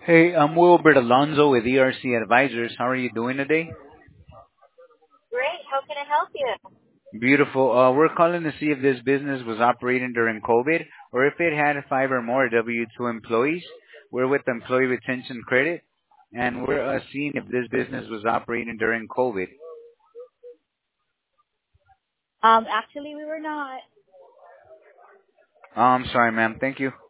Hey, I'm Wilbert Alonzo with ERC Advisors. How are you doing today? Great. How can I help you? Beautiful. We're calling to see if this business was operating during COVID or if it had five or more W-2 employees. We're with Employee Retention Credit, and we're seeing if this business was operating during COVID. Actually, we were not. I'm sorry, ma'am. Thank you.